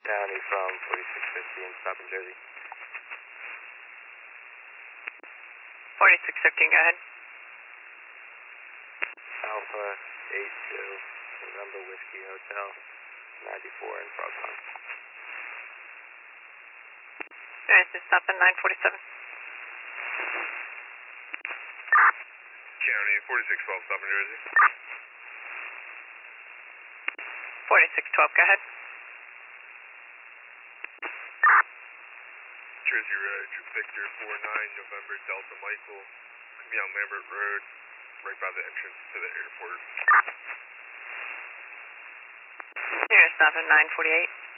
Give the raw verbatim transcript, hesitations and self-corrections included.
County from forty-six fifteen, stop in Jersey. forty-six fifteen, go ahead. Alpha eight two, November Whiskey Hotel, ninety-four in Frog Pond. There is stop in nine forty-seven. County, forty-six twelve, stop in Jersey. forty-six twelve, go ahead. Jersey Road, Victor four nine, November Delta Michael, be on Lambert Road, right by the entrance to the airport. There is stop in nine forty-eight.